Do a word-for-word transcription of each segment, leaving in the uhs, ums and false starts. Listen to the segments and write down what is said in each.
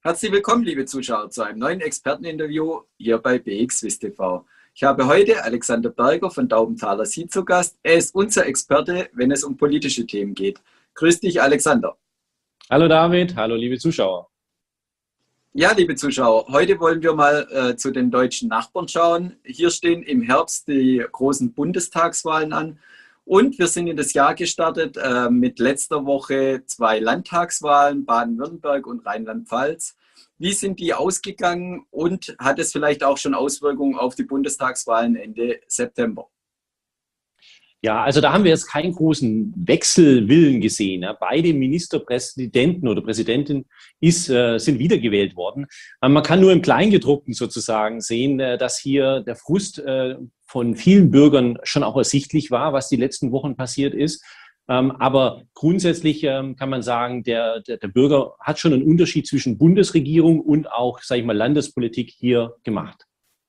Herzlich willkommen, liebe Zuschauer, zu einem neuen Experteninterview hier bei B X Wiss T V. Ich habe heute Alexander Berger von Daubenthaler Sie zu Gast. Er ist unser Experte, wenn es um politische Themen geht. Grüß dich, Alexander. Hallo David, hallo liebe Zuschauer. Ja, liebe Zuschauer, heute wollen wir mal äh, zu den deutschen Nachbarn schauen. Hier stehen im Herbst die großen Bundestagswahlen an. Und wir sind in das Jahr gestartet äh, mit letzter Woche zwei Landtagswahlen, Baden-Württemberg und Rheinland-Pfalz. Wie sind die ausgegangen und hat es vielleicht auch schon Auswirkungen auf die Bundestagswahlen Ende September? Ja, also da haben wir jetzt keinen großen Wechselwillen gesehen. Ja. Beide Ministerpräsidenten oder Präsidentin ist, äh, sind wiedergewählt worden. Aber man kann nur im Kleingedruckten sozusagen sehen, äh, dass hier der Frust äh, von vielen Bürgern schon auch ersichtlich war, was die letzten Wochen passiert ist. Ähm, aber grundsätzlich ähm, kann man sagen, der, der, der Bürger hat schon einen Unterschied zwischen Bundesregierung und auch, sage ich mal, Landespolitik hier gemacht.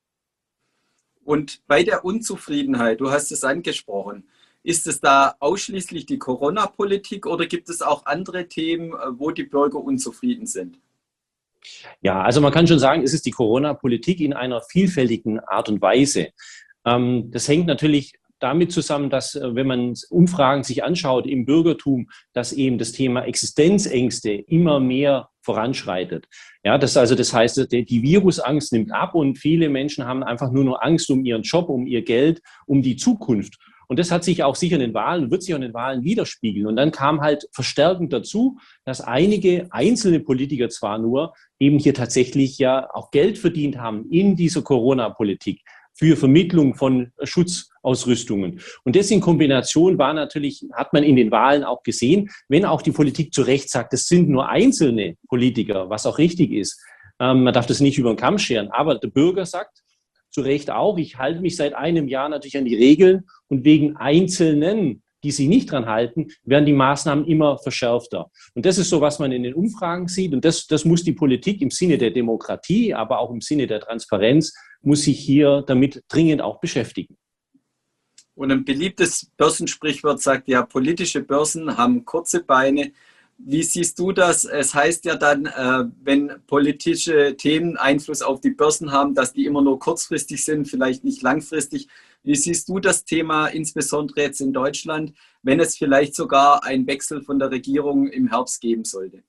Und bei der Unzufriedenheit, du hast es angesprochen, ist es da ausschließlich die Corona-Politik oder gibt es auch andere Themen, wo die Bürger unzufrieden sind? Ja, also man kann schon sagen, es ist die Corona-Politik in einer vielfältigen Art und Weise. Ähm, das hängt natürlich damit zusammen, dass, wenn man Umfragen sich anschaut im Bürgertum, dass eben das Thema Existenzängste immer mehr voranschreitet. Ja, das also, das heißt, die Virusangst nimmt ab und viele Menschen haben einfach nur noch Angst um ihren Job, um ihr Geld, um die Zukunft. Und das hat sich auch sicher in den Wahlen, wird sich auch in den Wahlen widerspiegeln. Und dann kam halt verstärkend dazu, dass einige einzelne Politiker zwar nur eben hier tatsächlich ja auch Geld verdient haben in dieser Corona-Politik für Vermittlung von Schutzausrüstungen. Und das in Kombination war natürlich, hat man in den Wahlen auch gesehen, wenn auch die Politik zu Recht sagt, es sind nur einzelne Politiker, was auch richtig ist. Ähm, man darf das nicht über den Kamm scheren. Aber der Bürger sagt zu Recht auch, ich halte mich seit einem Jahr natürlich an die Regeln und wegen Einzelnen, die sich nicht dran halten, werden die Maßnahmen immer verschärfter. Und das ist so, was man in den Umfragen sieht. Und das, das muss die Politik im Sinne der Demokratie, aber auch im Sinne der Transparenz, muss sich hier damit dringend auch beschäftigen. Und ein beliebtes Börsensprichwort sagt ja, politische Börsen haben kurze Beine. Wie siehst du das? Es heißt ja dann, äh, wenn politische Themen Einfluss auf die Börsen haben, dass die immer nur kurzfristig sind, vielleicht nicht langfristig. Wie siehst du das Thema, insbesondere jetzt in Deutschland, wenn es vielleicht sogar einen Wechsel von der Regierung im Herbst geben sollte?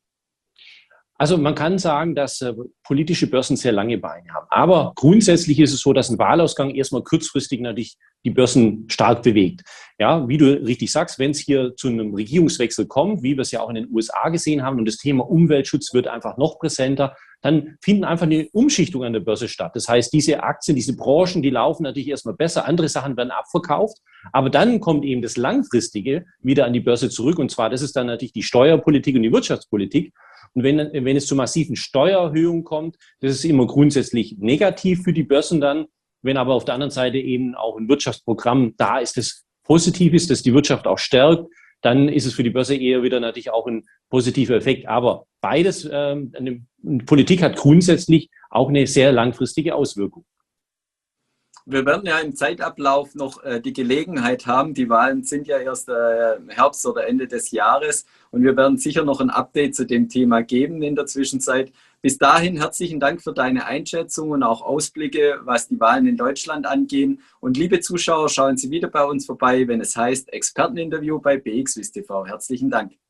Also man kann sagen, dass äh, politische Börsen sehr lange Beine haben. Aber grundsätzlich ist es so, dass ein Wahlausgang erstmal kurzfristig natürlich die Börsen stark bewegt. Ja, wie du richtig sagst, wenn es hier zu einem Regierungswechsel kommt, wie wir es ja auch in den U S A gesehen haben, und das Thema Umweltschutz wird einfach noch präsenter, dann finden einfach eine Umschichtung an der Börse statt. Das heißt, diese Aktien, diese Branchen, die laufen natürlich erstmal besser, andere Sachen werden abverkauft, aber dann kommt eben das Langfristige wieder an die Börse zurück, und zwar, das ist dann natürlich die Steuerpolitik und die Wirtschaftspolitik. Und wenn, wenn es zu massiven Steuererhöhungen kommt, das ist immer grundsätzlich negativ für die Börsen dann. Wenn aber auf der anderen Seite eben auch ein Wirtschaftsprogramm da ist, das positiv ist, das die Wirtschaft auch stärkt, dann ist es für die Börse eher wieder natürlich auch ein positiver Effekt. Aber beides, ähm, eine Politik hat grundsätzlich auch eine sehr langfristige Auswirkung. Wir werden ja im Zeitablauf noch äh, die Gelegenheit haben, die Wahlen sind ja erst äh, im Herbst oder Ende des Jahres und wir werden sicher noch ein Update zu dem Thema geben in der Zwischenzeit. Bis dahin herzlichen Dank für deine Einschätzung und auch Ausblicke, was die Wahlen in Deutschland angehen. Und liebe Zuschauer, schauen Sie wieder bei uns vorbei, wenn es heißt Experteninterview bei B X Wiss T V. Herzlichen Dank.